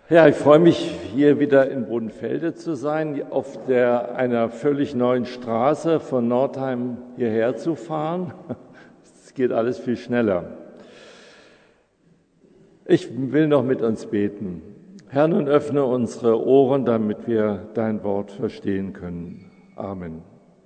Ja, ich freue mich, hier wieder in Bodenfelde zu sein, auf einer völlig neuen Straße von Nordheim hierher zu fahren. Es geht alles viel schneller. Ich will noch mit uns beten. Herr, nun öffne unsere Ohren, damit wir dein Wort verstehen können. Amen.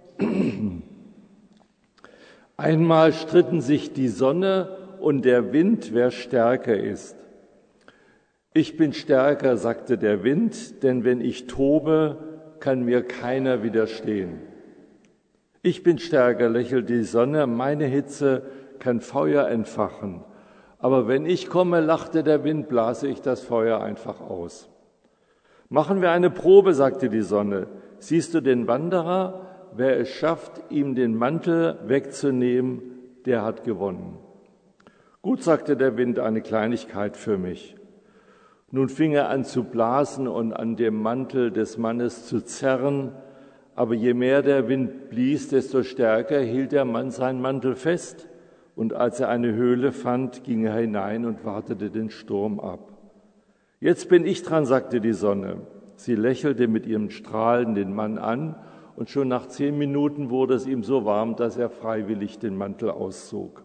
Einmal stritten sich die Sonne und der Wind, wer stärker ist. Ich bin stärker, sagte der Wind, denn wenn ich tobe, kann mir keiner widerstehen. Ich bin stärker, lächelte die Sonne, meine Hitze kann Feuer entfachen. Aber wenn ich komme, lachte der Wind, blase ich das Feuer einfach aus. Machen wir eine Probe, sagte die Sonne. Siehst du den Wanderer? Wer es schafft, ihm den Mantel wegzunehmen, der hat gewonnen. Gut, sagte der Wind, eine Kleinigkeit für mich. Nun fing er an zu blasen und an dem Mantel des Mannes zu zerren, aber je mehr der Wind blies, desto stärker hielt der Mann seinen Mantel fest, und als er eine Höhle fand, ging er hinein und wartete den Sturm ab. Jetzt bin ich dran, sagte die Sonne. Sie lächelte mit ihren Strahlen den Mann an, und schon nach 10 Minuten wurde es ihm so warm, dass er freiwillig den Mantel auszog.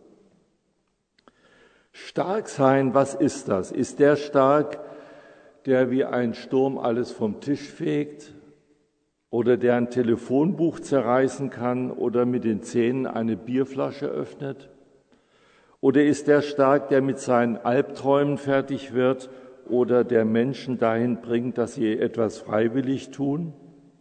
Stark sein, was ist das? Ist der stark, der wie ein Sturm alles vom Tisch fegt oder der ein Telefonbuch zerreißen kann oder mit den Zähnen eine Bierflasche öffnet? Oder ist der stark, der mit seinen Albträumen fertig wird oder der Menschen dahin bringt, dass sie etwas freiwillig tun?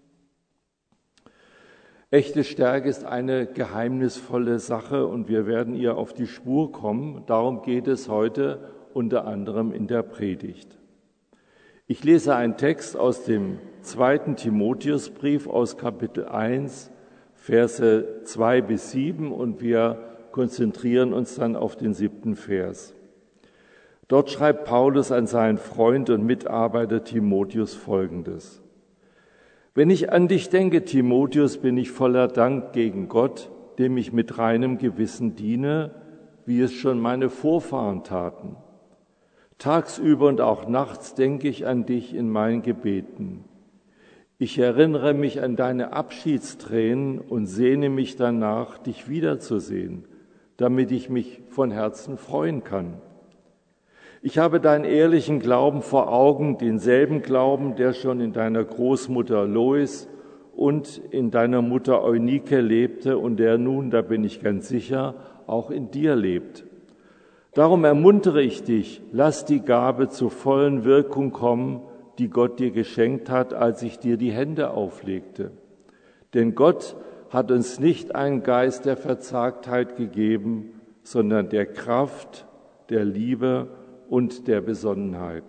Echte Stärke ist eine geheimnisvolle Sache und wir werden ihr auf die Spur kommen. Darum geht es heute unter anderem in der Predigt. Ich lese einen Text aus dem 2. Timotheusbrief aus Kapitel 1, Verse 2 bis 7 und wir konzentrieren uns dann auf den 7. Vers. Dort schreibt Paulus an seinen Freund und Mitarbeiter Timotheus Folgendes. Wenn ich an dich denke, Timotheus, bin ich voller Dank gegen Gott, dem ich mit reinem Gewissen diene, wie es schon meine Vorfahren taten. Tagsüber und auch nachts denke ich an dich in meinen Gebeten. Ich erinnere mich an deine Abschiedstränen und sehne mich danach, dich wiederzusehen, damit ich mich von Herzen freuen kann. Ich habe deinen ehrlichen Glauben vor Augen, denselben Glauben, der schon in deiner Großmutter Lois und in deiner Mutter Eunike lebte und der nun, da bin ich ganz sicher, auch in dir lebt. Darum ermuntere ich dich, lass die Gabe zur vollen Wirkung kommen, die Gott dir geschenkt hat, als ich dir die Hände auflegte. Denn Gott hat uns nicht einen Geist der Verzagtheit gegeben, sondern der Kraft, der Liebe und der Besonnenheit.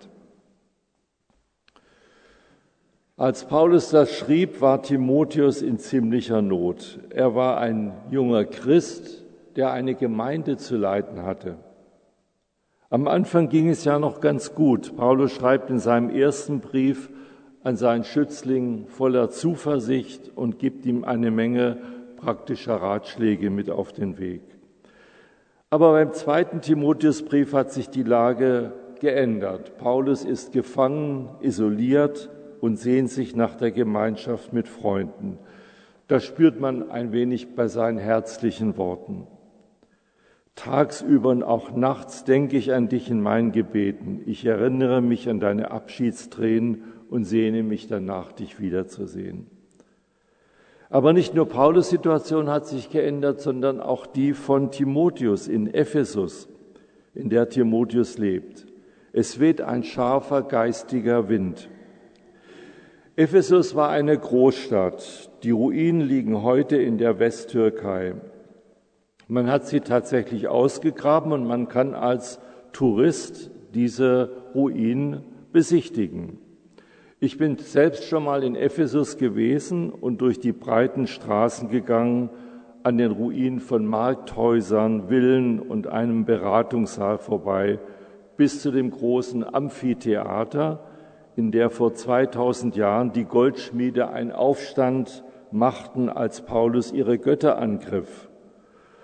Als Paulus das schrieb, war Timotheus in ziemlicher Not. Er war ein junger Christ, der eine Gemeinde zu leiten hatte. Am Anfang ging es ja noch ganz gut. Paulus schreibt in seinem ersten Brief an seinen Schützling voller Zuversicht und gibt ihm eine Menge praktischer Ratschläge mit auf den Weg. Aber beim 2. Timotheusbrief hat sich die Lage geändert. Paulus ist gefangen, isoliert und sehnt sich nach der Gemeinschaft mit Freunden. Das spürt man ein wenig bei seinen herzlichen Worten. Tagsüber und auch nachts denke ich an dich in meinen Gebeten. Ich erinnere mich an deine Abschiedstränen und sehne mich danach, dich wiederzusehen. Aber nicht nur Paulus' Situation hat sich geändert, sondern auch die von Timotheus in Ephesus, in der Timotheus lebt. Es weht ein scharfer geistiger Wind. Ephesus war eine Großstadt. Die Ruinen liegen heute in der Westtürkei. Man hat sie tatsächlich ausgegraben und man kann als Tourist diese Ruinen besichtigen. Ich bin selbst schon mal in Ephesus gewesen und durch die breiten Straßen gegangen, an den Ruinen von Markthäusern, Villen und einem Beratungssaal vorbei, bis zu dem großen Amphitheater, in der vor 2000 Jahren die Goldschmiede einen Aufstand machten, als Paulus ihre Götter angriff.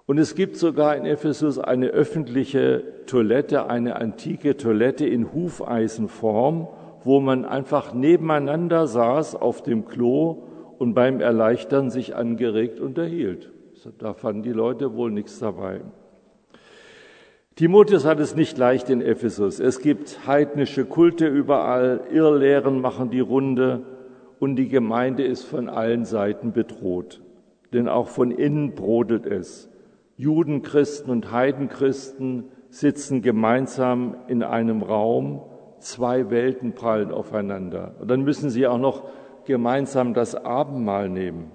Und es gibt sogar in Ephesus eine öffentliche Toilette, eine antike Toilette in Hufeisenform, wo man einfach nebeneinander saß auf dem Klo und beim Erleichtern sich angeregt unterhielt. Da fanden die Leute wohl nichts dabei. Timotheus hat es nicht leicht in Ephesus. Es gibt heidnische Kulte überall, Irrlehren machen die Runde und die Gemeinde ist von allen Seiten bedroht. Denn auch von innen brodelt es. Juden, Christen und Heidenchristen sitzen gemeinsam in einem Raum, zwei Welten prallen aufeinander. Und dann müssen sie auch noch gemeinsam das Abendmahl nehmen.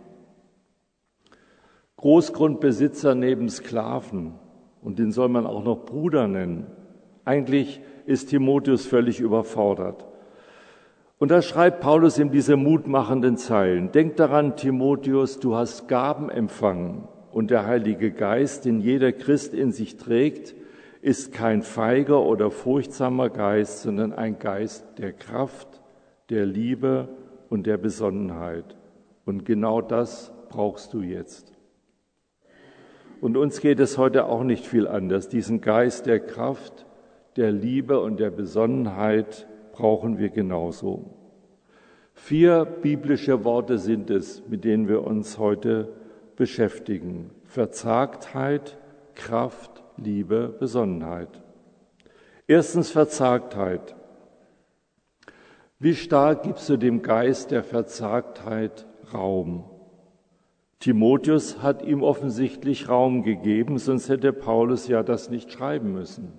Großgrundbesitzer neben Sklaven, und den soll man auch noch Bruder nennen. Eigentlich ist Timotheus völlig überfordert. Und da schreibt Paulus ihm diese mutmachenden Zeilen. Denk daran, Timotheus, du hast Gaben empfangen und der Heilige Geist, den jeder Christ in sich trägt, ist kein feiger oder furchtsamer Geist, sondern ein Geist der Kraft, der Liebe und der Besonnenheit. Und genau das brauchst du jetzt. Und uns geht es heute auch nicht viel anders. Diesen Geist der Kraft, der Liebe und der Besonnenheit brauchen wir genauso. 4 biblische Worte sind es, mit denen wir uns heute beschäftigen. Verzagtheit, Kraft, Liebe, Besonnenheit. Erstens Verzagtheit. Wie stark gibst du dem Geist der Verzagtheit Raum? Timotheus hat ihm offensichtlich Raum gegeben, sonst hätte Paulus ja das nicht schreiben müssen.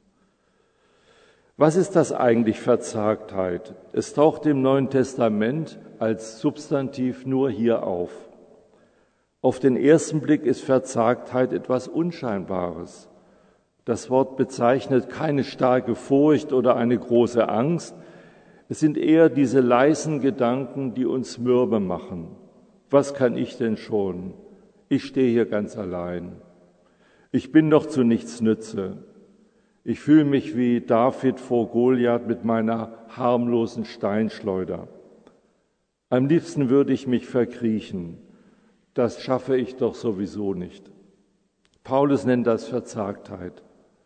Was ist das eigentlich Verzagtheit? Es taucht im Neuen Testament als Substantiv nur hier auf. Auf den ersten Blick ist Verzagtheit etwas Unscheinbares. Das Wort bezeichnet keine starke Furcht oder eine große Angst. Es sind eher diese leisen Gedanken, die uns mürbe machen. Was kann ich denn schon? Ich stehe hier ganz allein. Ich bin doch zu nichts nütze. Ich fühle mich wie David vor Goliath mit meiner harmlosen Steinschleuder. Am liebsten würde ich mich verkriechen. Das schaffe ich doch sowieso nicht. Paulus nennt das Verzagtheit.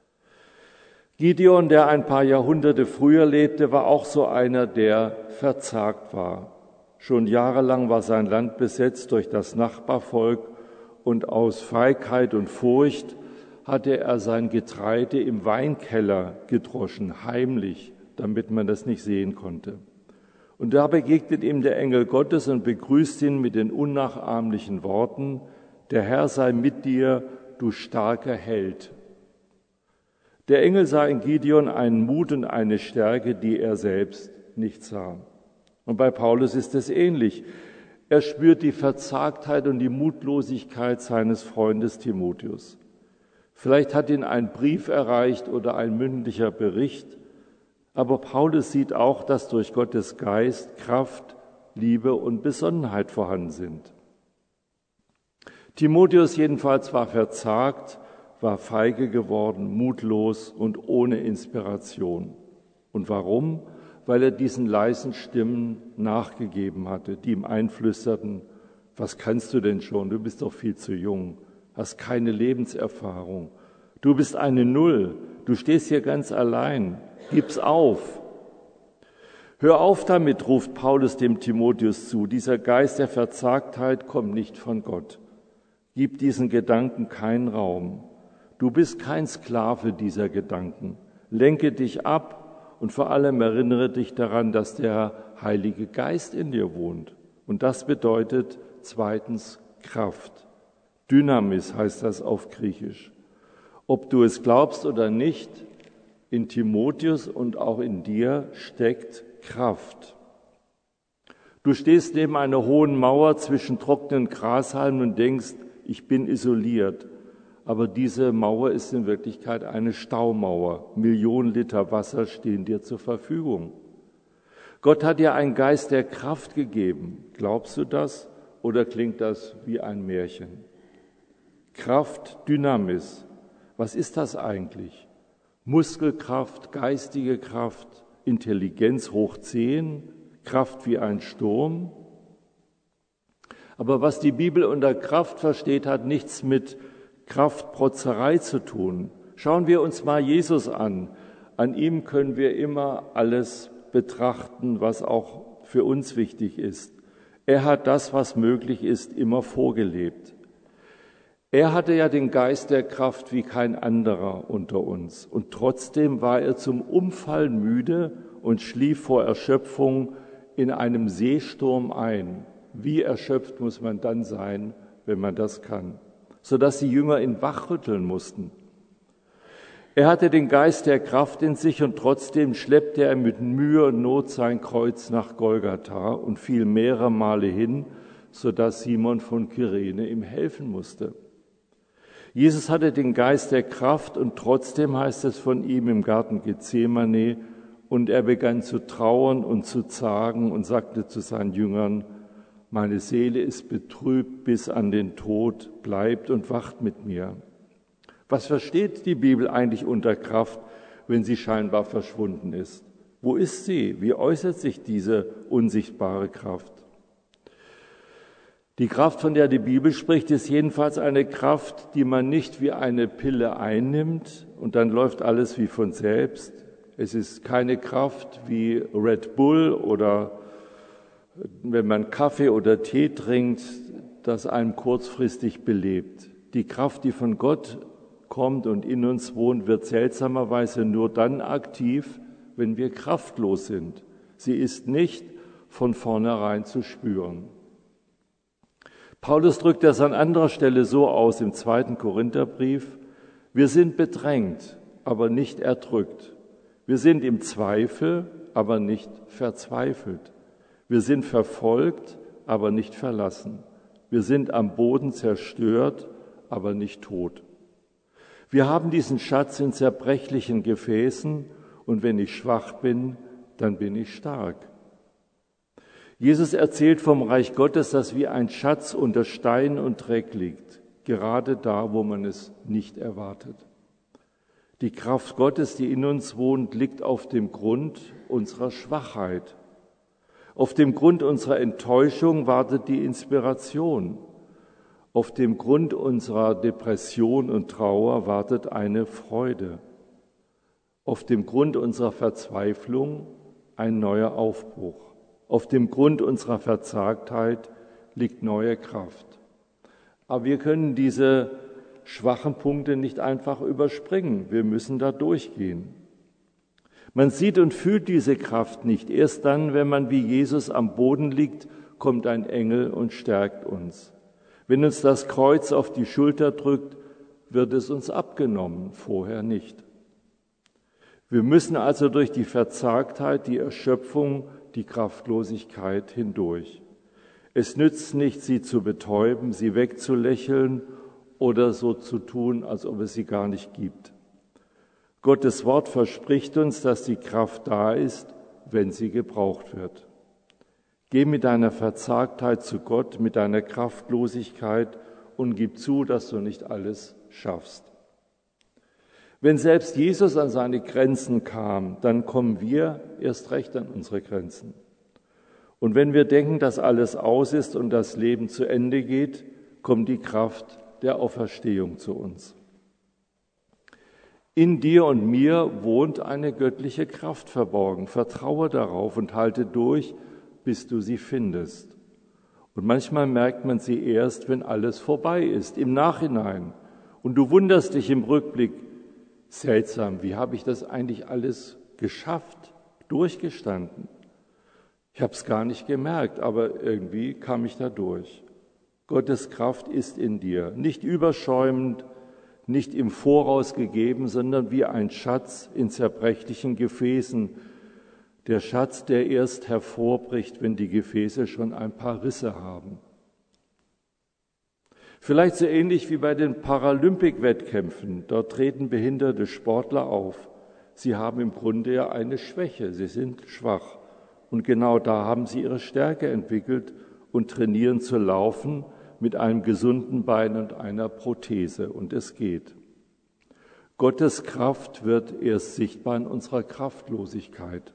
Gideon, der ein paar Jahrhunderte früher lebte, war auch so einer, der verzagt war. Schon jahrelang war sein Land besetzt durch das Nachbarvolk und aus Feigheit und Furcht hatte er sein Getreide im Weinkeller gedroschen, heimlich, damit man das nicht sehen konnte. Und da begegnet ihm der Engel Gottes und begrüßt ihn mit den unnachahmlichen Worten: Der Herr sei mit dir, du starker Held. Der Engel sah in Gideon einen Mut und eine Stärke, die er selbst nicht sah. Und bei Paulus ist es ähnlich. Er spürt die Verzagtheit und die Mutlosigkeit seines Freundes Timotheus. Vielleicht hat ihn ein Brief erreicht oder ein mündlicher Bericht, aber Paulus sieht auch, dass durch Gottes Geist Kraft, Liebe und Besonnenheit vorhanden sind. Timotheus jedenfalls war verzagt, war feige geworden, mutlos und ohne Inspiration. Und warum? Weil er diesen leisen Stimmen nachgegeben hatte, die ihm einflüsterten: Was kannst du denn schon? Du bist doch viel zu jung, hast keine Lebenserfahrung. Du bist eine Null, du stehst hier ganz allein, gib's auf. Hör auf damit, ruft Paulus dem Timotheus zu. Dieser Geist der Verzagtheit kommt nicht von Gott. Gib diesen Gedanken keinen Raum. Du bist kein Sklave dieser Gedanken. Lenke dich ab. Und vor allem erinnere dich daran, dass der Heilige Geist in dir wohnt. Und das bedeutet zweitens Kraft. Dynamis heißt das auf Griechisch. Ob du es glaubst oder nicht, in Timotheus und auch in dir steckt Kraft. Du stehst neben einer hohen Mauer zwischen trockenen Grashalmen und denkst, ich bin isoliert. Aber diese Mauer ist in Wirklichkeit eine Staumauer. Millionen Liter Wasser stehen dir zur Verfügung. Gott hat dir einen Geist der Kraft gegeben. Glaubst du das oder klingt das wie ein Märchen? Kraft, Dynamis. Was ist das eigentlich? Muskelkraft, geistige Kraft, Intelligenz hoch 10, Kraft wie ein Sturm. Aber was die Bibel unter Kraft versteht, hat nichts mit Kraft, Protzerei zu tun. Schauen wir uns mal Jesus an. An ihm können wir immer alles betrachten, was auch für uns wichtig ist. Er hat das, was möglich ist, immer vorgelebt. Er hatte ja den Geist der Kraft wie kein anderer unter uns. Und trotzdem war er zum Umfallen müde und schlief vor Erschöpfung in einem Seesturm ein. Wie erschöpft muss man dann sein, wenn man das kann? Sodass die Jünger ihn wachrütteln mussten. Er hatte den Geist der Kraft in sich und trotzdem schleppte er mit Mühe und Not sein Kreuz nach Golgatha und fiel mehrere Male hin, sodass Simon von Kyrene ihm helfen musste. Jesus hatte den Geist der Kraft und trotzdem heißt es von ihm im Garten Gethsemane, und er begann zu trauern und zu zagen und sagte zu seinen Jüngern, meine Seele ist betrübt bis an den Tod, bleibt und wacht mit mir. Was versteht die Bibel eigentlich unter Kraft, wenn sie scheinbar verschwunden ist? Wo ist sie? Wie äußert sich diese unsichtbare Kraft? Die Kraft, von der die Bibel spricht, ist jedenfalls eine Kraft, die man nicht wie eine Pille einnimmt und dann läuft alles wie von selbst. Es ist keine Kraft wie Red Bull oder wenn man Kaffee oder Tee trinkt, das einem kurzfristig belebt. Die Kraft, die von Gott kommt und in uns wohnt, wird seltsamerweise nur dann aktiv, wenn wir kraftlos sind. Sie ist nicht von vornherein zu spüren. Paulus drückt das an anderer Stelle so aus im 2. Korintherbrief, wir sind bedrängt, aber nicht erdrückt. Wir sind im Zweifel, aber nicht verzweifelt. Wir sind verfolgt, aber nicht verlassen. Wir sind am Boden zerstört, aber nicht tot. Wir haben diesen Schatz in zerbrechlichen Gefäßen und wenn ich schwach bin, dann bin ich stark. Jesus erzählt vom Reich Gottes, das wie ein Schatz unter Stein und Dreck liegt, gerade da, wo man es nicht erwartet. Die Kraft Gottes, die in uns wohnt, liegt auf dem Grund unserer Schwachheit. Auf dem Grund unserer Enttäuschung wartet die Inspiration. Auf dem Grund unserer Depression und Trauer wartet eine Freude. Auf dem Grund unserer Verzweiflung ein neuer Aufbruch. Auf dem Grund unserer Verzagtheit liegt neue Kraft. Aber wir können diese schwachen Punkte nicht einfach überspringen. Wir müssen da durchgehen. Man sieht und fühlt diese Kraft nicht. Erst dann, wenn man wie Jesus am Boden liegt, kommt ein Engel und stärkt uns. Wenn uns das Kreuz auf die Schulter drückt, wird es uns abgenommen, vorher nicht. Wir müssen also durch die Verzagtheit, die Erschöpfung, die Kraftlosigkeit hindurch. Es nützt nicht, sie zu betäuben, sie wegzulächeln oder so zu tun, als ob es sie gar nicht gibt. Gottes Wort verspricht uns, dass die Kraft da ist, wenn sie gebraucht wird. Geh mit deiner Verzagtheit zu Gott, mit deiner Kraftlosigkeit und gib zu, dass du nicht alles schaffst. Wenn selbst Jesus an seine Grenzen kam, dann kommen wir erst recht an unsere Grenzen. Und wenn wir denken, dass alles aus ist und das Leben zu Ende geht, kommt die Kraft der Auferstehung zu uns. In dir und mir wohnt eine göttliche Kraft verborgen. Vertraue darauf und halte durch, bis du sie findest. Und manchmal merkt man sie erst, wenn alles vorbei ist, im Nachhinein. Und du wunderst dich im Rückblick, seltsam, wie habe ich das eigentlich alles geschafft, durchgestanden? Ich habe es gar nicht gemerkt, aber irgendwie kam ich da durch. Gottes Kraft ist in dir, nicht überschäumend, nicht im Voraus gegeben, sondern wie ein Schatz in zerbrechlichen Gefäßen. Der Schatz, der erst hervorbricht, wenn die Gefäße schon ein paar Risse haben. Vielleicht so ähnlich wie bei den Paralympic-Wettkämpfen. Dort treten behinderte Sportler auf. Sie haben im Grunde ja eine Schwäche, sie sind schwach. Und genau da haben sie ihre Stärke entwickelt und trainieren zu laufen mit einem gesunden Bein und einer Prothese. Und es geht. Gottes Kraft wird erst sichtbar in unserer Kraftlosigkeit.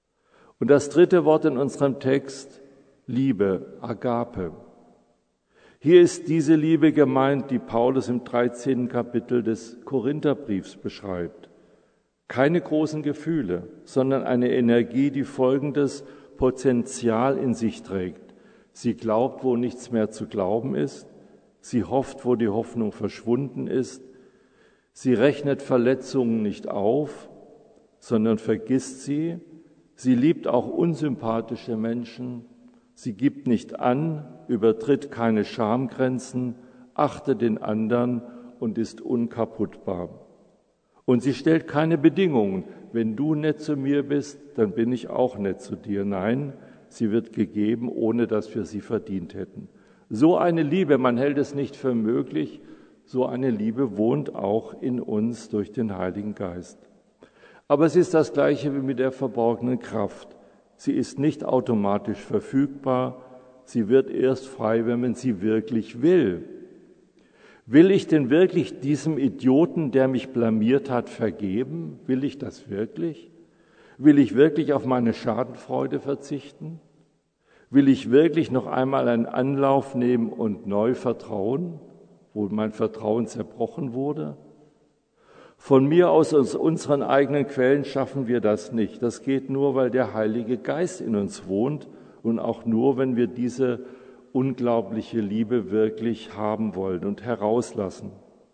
Und das dritte Wort in unserem Text, Liebe, Agape. Hier ist diese Liebe gemeint, die Paulus im 13. Kapitel des Korintherbriefs beschreibt. Keine großen Gefühle, sondern eine Energie, die folgendes Potenzial in sich trägt. Sie glaubt, wo nichts mehr zu glauben ist. Sie hofft, wo die Hoffnung verschwunden ist. Sie rechnet Verletzungen nicht auf, sondern vergisst sie. Sie liebt auch unsympathische Menschen. Sie gibt nicht an, übertritt keine Schamgrenzen, achtet den anderen und ist unkaputtbar. Und sie stellt keine Bedingungen. Wenn du nett zu mir bist, dann bin ich auch nett zu dir. Nein, sie wird gegeben, ohne dass wir sie verdient hätten. So eine Liebe, man hält es nicht für möglich, so eine Liebe wohnt auch in uns durch den Heiligen Geist. Aber es ist das Gleiche wie mit der verborgenen Kraft. Sie ist nicht automatisch verfügbar, sie wird erst frei, wenn man sie wirklich will. Will ich denn wirklich diesem Idioten, der mich blamiert hat, vergeben? Will ich das wirklich? Will ich wirklich auf meine Schadenfreude verzichten? Will ich wirklich noch einmal einen Anlauf nehmen und neu vertrauen, wo mein Vertrauen zerbrochen wurde? Von mir aus unseren eigenen Quellen schaffen wir das nicht. Das geht nur, weil der Heilige Geist in uns wohnt und auch nur, wenn wir diese unglaubliche Liebe wirklich haben wollen und herauslassen.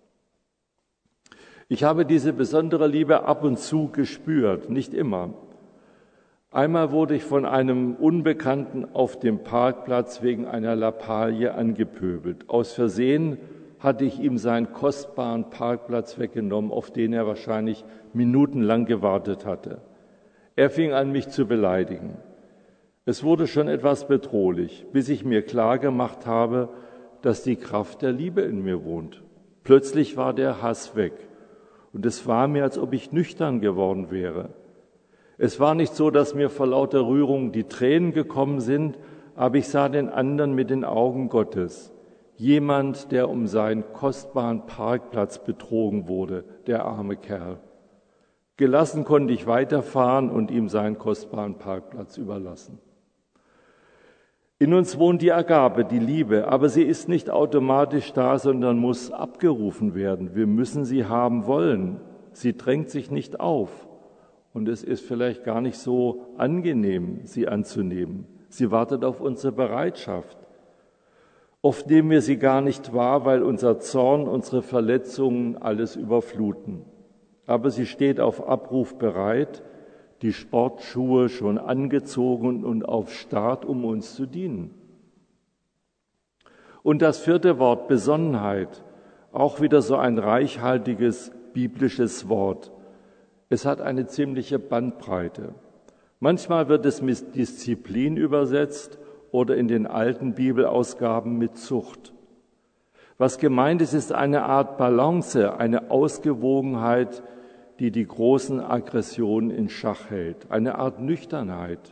Ich habe diese besondere Liebe ab und zu gespürt, nicht immer. Einmal wurde ich von einem Unbekannten auf dem Parkplatz wegen einer Lappalie angepöbelt. Aus Versehen hatte ich ihm seinen kostbaren Parkplatz weggenommen, auf den er wahrscheinlich minutenlang gewartet hatte. Er fing an, mich zu beleidigen. Es wurde schon etwas bedrohlich, bis ich mir klargemacht habe, dass die Kraft der Liebe in mir wohnt. Plötzlich war der Hass weg und es war mir, als ob ich nüchtern geworden wäre. Es war nicht so, dass mir vor lauter Rührung die Tränen gekommen sind, aber ich sah den anderen mit den Augen Gottes. Jemand, der um seinen kostbaren Parkplatz betrogen wurde, der arme Kerl. Gelassen konnte ich weiterfahren und ihm seinen kostbaren Parkplatz überlassen. In uns wohnt die Agape, die Liebe, aber sie ist nicht automatisch da, sondern muss abgerufen werden. Wir müssen sie haben wollen. Sie drängt sich nicht auf. Und es ist vielleicht gar nicht so angenehm, sie anzunehmen. Sie wartet auf unsere Bereitschaft. Oft nehmen wir sie gar nicht wahr, weil unser Zorn, unsere Verletzungen alles überfluten. Aber sie steht auf Abruf bereit, die Sportschuhe schon angezogen und auf Start, um uns zu dienen. Und das vierte Wort, Besonnenheit, auch wieder so ein reichhaltiges biblisches Wort. Es hat eine ziemliche Bandbreite. Manchmal wird es mit Disziplin übersetzt oder in den alten Bibelausgaben mit Zucht. Was gemeint ist, ist eine Art Balance, eine Ausgewogenheit, die die großen Aggressionen in Schach hält, eine Art Nüchternheit.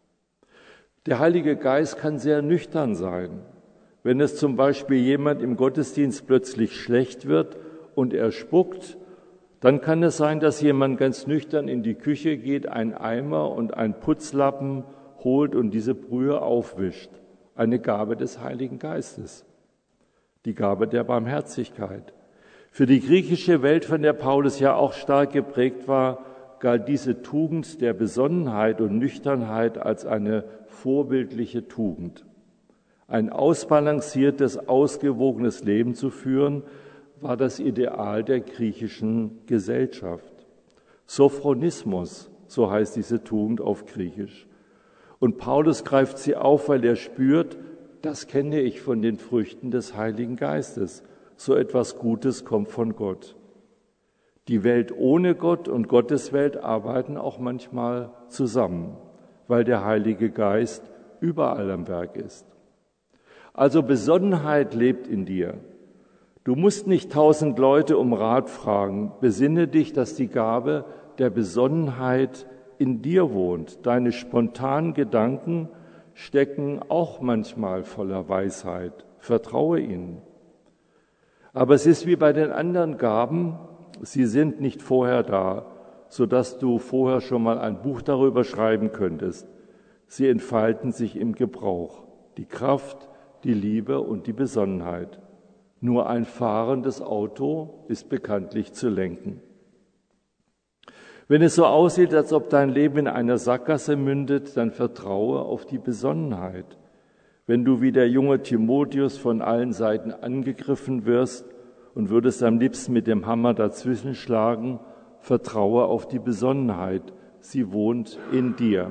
Der Heilige Geist kann sehr nüchtern sein. Wenn es zum Beispiel jemand im Gottesdienst plötzlich schlecht wird und er spuckt, dann kann es sein, dass jemand ganz nüchtern in die Küche geht, einen Eimer und einen Putzlappen holt und diese Brühe aufwischt. Eine Gabe des Heiligen Geistes, die Gabe der Barmherzigkeit. Für die griechische Welt, von der Paulus ja auch stark geprägt war, galt diese Tugend der Besonnenheit und Nüchternheit als eine vorbildliche Tugend. Ein ausbalanciertes, ausgewogenes Leben zu führen, war das Ideal der griechischen Gesellschaft. Sophronismus, so heißt diese Tugend auf Griechisch. Und Paulus greift sie auf, weil er spürt, das kenne ich von den Früchten des Heiligen Geistes. So etwas Gutes kommt von Gott. Die Welt ohne Gott und Gottes Welt arbeiten auch manchmal zusammen, weil der Heilige Geist überall am Werk ist. Also Besonnenheit lebt in dir. Du musst nicht 1000 Leute um Rat fragen. Besinne dich, dass die Gabe der Besonnenheit in dir wohnt. Deine spontanen Gedanken stecken auch manchmal voller Weisheit. Vertraue ihnen. Aber es ist wie bei den anderen Gaben, sie sind nicht vorher da, sodass du vorher schon mal ein Buch darüber schreiben könntest. Sie entfalten sich im Gebrauch. Die Kraft, die Liebe und die Besonnenheit. Nur ein fahrendes Auto ist bekanntlich zu lenken. Wenn es so aussieht, als ob dein Leben in einer Sackgasse mündet, dann vertraue auf die Besonnenheit. Wenn du wie der junge Timotheus von allen Seiten angegriffen wirst und würdest am liebsten mit dem Hammer dazwischen schlagen, vertraue auf die Besonnenheit. Sie wohnt in dir.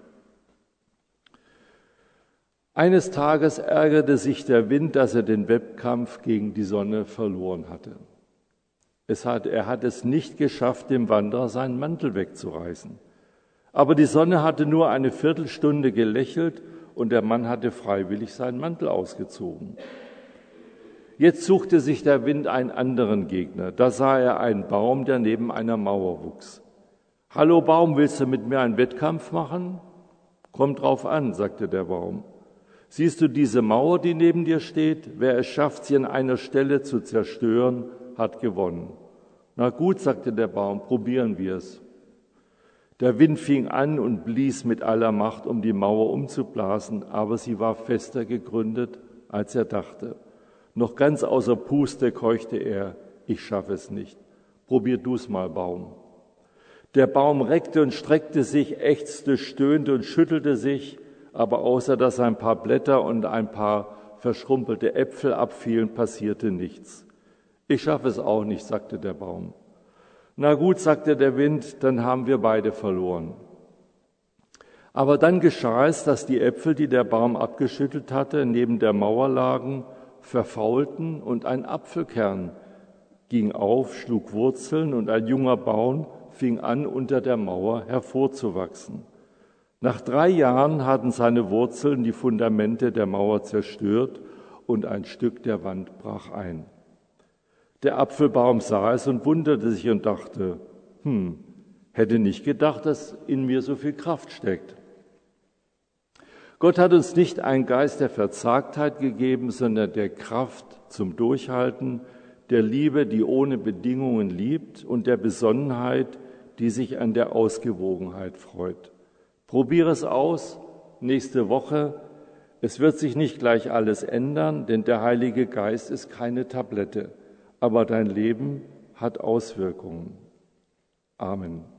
Eines Tages ärgerte sich der Wind, dass er den Wettkampf gegen die Sonne verloren hatte. Er hat es nicht geschafft, dem Wanderer seinen Mantel wegzureißen. Aber die Sonne hatte nur eine Viertelstunde gelächelt und der Mann hatte freiwillig seinen Mantel ausgezogen. Jetzt suchte sich der Wind einen anderen Gegner. Da sah er einen Baum, der neben einer Mauer wuchs. »Hallo Baum, willst du mit mir einen Wettkampf machen?« »Kommt drauf an«, sagte der Baum. »Siehst du diese Mauer, die neben dir steht? Wer es schafft, sie an einer Stelle zu zerstören, hat gewonnen.« »Na gut«, sagte der Baum, »probieren wir es.« Der Wind fing an und blies mit aller Macht, um die Mauer umzublasen, aber sie war fester gegründet, als er dachte. Noch ganz außer Puste keuchte er, »Ich schaffe es nicht. Probier du's mal, Baum.« Der Baum reckte und streckte sich, ächzte, stöhnte und schüttelte sich, aber außer dass ein paar Blätter und ein paar verschrumpelte Äpfel abfielen, passierte nichts. »Ich schaffe es auch nicht«, sagte der Baum. »Na gut«, sagte der Wind, »dann haben wir beide verloren.« Aber dann geschah es, dass die Äpfel, die der Baum abgeschüttelt hatte, neben der Mauer lagen, verfaulten und ein Apfelkern ging auf, schlug Wurzeln und ein junger Baum fing an, unter der Mauer hervorzuwachsen. Nach 3 Jahren hatten seine Wurzeln die Fundamente der Mauer zerstört und ein Stück der Wand brach ein. Der Apfelbaum sah es und wunderte sich und dachte, hätte nicht gedacht, dass in mir so viel Kraft steckt. Gott hat uns nicht einen Geist der Verzagtheit gegeben, sondern der Kraft zum Durchhalten, der Liebe, die ohne Bedingungen liebt, und der Besonnenheit, die sich an der Ausgewogenheit freut. Probiere es aus, nächste Woche. Es wird sich nicht gleich alles ändern, denn der Heilige Geist ist keine Tablette, aber dein Leben hat Auswirkungen. Amen.